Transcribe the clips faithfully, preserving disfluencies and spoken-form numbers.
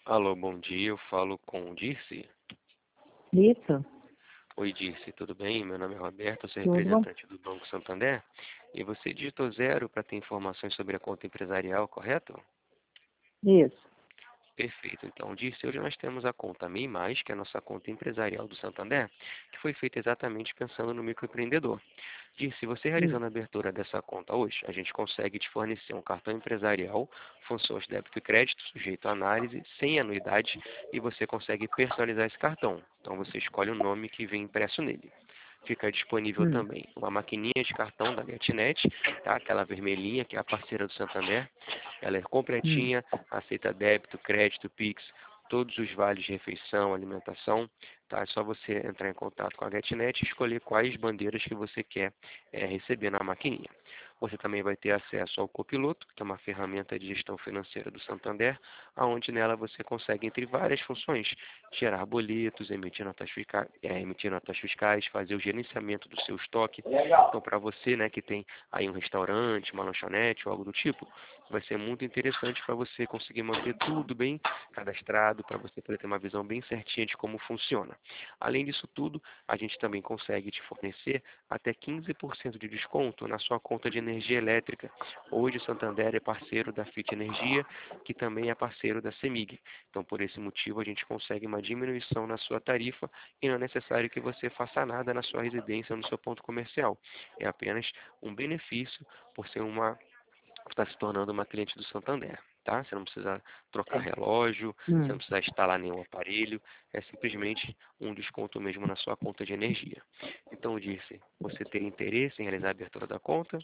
Alô, bom dia. Eu falo com o Dirce. Isso, Oi, Dirce, tudo bem? Meu nome é Roberto, sou tudo bom? representante do Banco Santander. E você digitou zero para ter informações sobre a conta empresarial, correto? Isso. Perfeito. Então, Dirce, hoje nós temos a conta MEI Mais, que é a nossa conta empresarial do Santander, que foi feita exatamente pensando no microempreendedor. Dirce, se você Isso. realizando a abertura dessa conta hoje, a gente consegue te fornecer um cartão empresarial, funções de débito e crédito, sujeito à análise, sem anuidade, e você consegue personalizar esse cartão. Então, você escolhe o nome que vem impresso nele. Fica disponível Hum, também uma maquininha de cartão da GetNet, tá? Aquela vermelhinha que é a parceira do Santander. Ela é hum. completinha, aceita débito, crédito, Pix, todos os vales de refeição, alimentação. Tá? É só você entrar em contato com a GetNet e escolher quais bandeiras que você quer é, receber na maquininha. Você também vai ter acesso ao Copiloto, que é uma ferramenta de gestão financeira do Santander, onde nela você consegue, entre várias funções, gerar boletos, emitir notas, fisca- é, emitir notas fiscais, fazer o gerenciamento do seu estoque. Então, para você, né, que tem aí um restaurante, uma lanchonete ou algo do tipo, vai ser muito interessante para você conseguir manter tudo bem cadastrado, para você poder ter uma visão bem certinha de como funciona. Além disso tudo, a gente também consegue te fornecer até quinze por cento de desconto na sua conta de energia elétrica. Hoje, o Santander é parceiro da Fit Energia, que também é parceiro da CEMIG. Então, por esse motivo, a gente consegue uma diminuição na sua tarifa e não é necessário que você faça nada na sua residência ou no seu ponto comercial. É apenas um benefício por ser uma está se tornando uma cliente do Santander, tá? Você não precisa trocar relógio, você não Hum. precisa instalar nenhum aparelho, é simplesmente um desconto mesmo na sua conta de energia. Então, disse, você teria interesse em realizar a abertura da conta?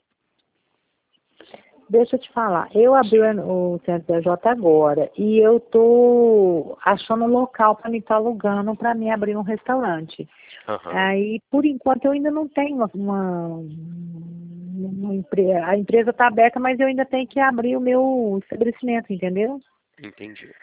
Deixa eu te falar, eu abri Sim. o C N P J agora e eu tô achando um local para me estar alugando para mim abrir um restaurante. Aham. Aí, por enquanto, eu ainda não tenho uma, uma, uma empre- a empresa está aberta, mas eu ainda tenho que abrir o meu estabelecimento, entendeu? Entendi.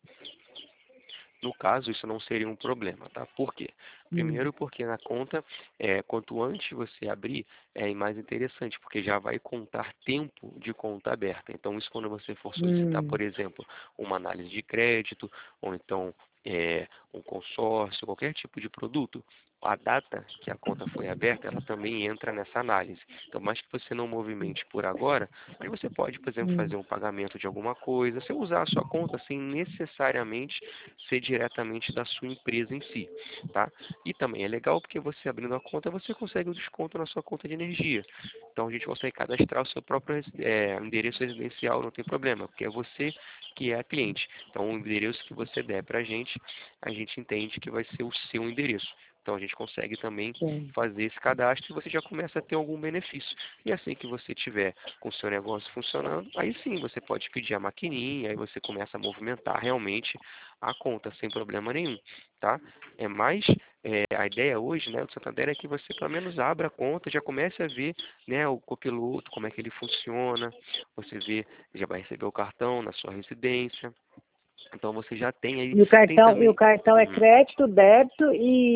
No caso, isso não seria um problema, tá? Por quê? Hum, Primeiro porque na conta, é, quanto antes você abrir, é mais interessante, porque já vai contar tempo de conta aberta. Então, isso quando você for solicitar, por hum, exemplo, uma análise de crédito, ou então é, um consórcio, qualquer tipo de produto, a data que a conta foi aberta, ela também entra nessa análise. Então, mais que você não movimente por agora, aí você pode, por exemplo, hum, fazer um pagamento de alguma coisa, você usar a sua conta sem necessariamente ser diretamente da sua empresa em si, tá? E também é legal porque você abrindo a conta, você consegue o desconto na sua conta de energia. Então, a gente consegue cadastrar o seu próprio é, endereço residencial, não tem problema, porque é você que é a cliente. Então, o endereço que você der para a gente, a gente entende que vai ser o seu endereço. Então, a gente consegue também sim. fazer esse cadastro e você já começa a ter algum benefício. E assim que você tiver com o seu negócio funcionando, aí sim você pode pedir a maquininha, aí você começa a movimentar realmente a conta sem problema nenhum, tá? É mais é, a ideia hoje, né, do Santander é que você pelo menos abra a conta, já comece a ver, né, o copiloto, como é que ele funciona, você vê, já vai receber o cartão na sua residência. Então você já tem aí, E o tem cartão, e o também. cartão é Uhum. crédito, débito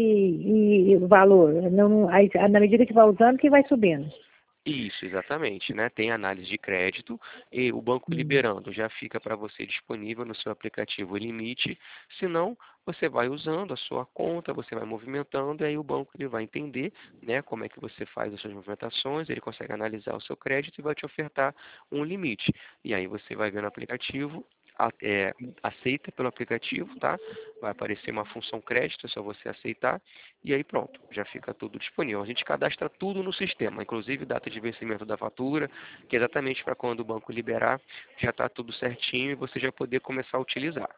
e, e o valor. Não, aí, na medida que vai usando, que vai subindo. Isso, exatamente, né? Tem análise de crédito e o banco Hum. liberando já fica para você disponível no seu aplicativo o limite. Se não, você vai usando a sua conta, você vai movimentando e aí o banco ele vai entender, né, como é que você faz as suas movimentações, ele consegue analisar o seu crédito e vai te ofertar um limite. E aí você vai ver no aplicativo, a- é, aceita pelo aplicativo, tá? Vai aparecer uma função crédito, é só você aceitar e aí pronto, já fica tudo disponível. A gente cadastra tudo no sistema, inclusive data de vencimento da fatura, que é exatamente para quando o banco liberar, já está tudo certinho e você já poder começar a utilizar.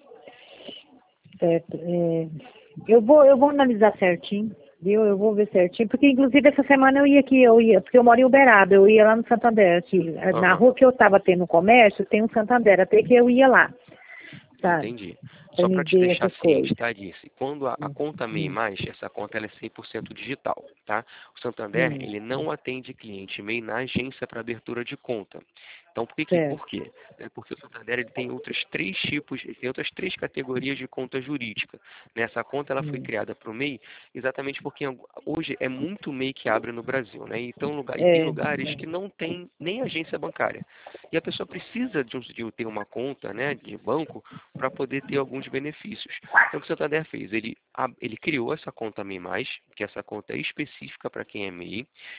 Certo. É, eu vou, eu vou analisar certinho, viu? Eu vou ver certinho, porque inclusive essa semana eu ia aqui, eu ia, porque eu moro em Uberaba, eu ia lá no Santander, aqui, na Aham, rua que eu estava tendo comércio, tem um Santander, até que eu ia lá, sabe? entendi. Para Só me para te ver deixar essas ciente, coisas. tá, Disse? Quando a, a Hum, conta MEI+, hum, Mais, essa conta ela é cem por cento digital, tá? O Santander, hum, ele não atende cliente MEI na agência para abertura de conta. Então, por que, que- certo. por quê? É porque o Santander ele tem outros três tipos, ele tem outras três categorias de conta jurídica. Nessa conta ela foi Hum. criada para o M E I exatamente porque hoje é muito M E I que abre no Brasil, né? Então, lugar, e tem É, lugares que não tem nem agência bancária. E a pessoa precisa de, um- de ter uma conta, né, de banco para poder ter alguns benefícios. Então, o que o Santander fez? Ele, a- ele criou essa conta M E I mais, que essa conta é específica para quem é M E I,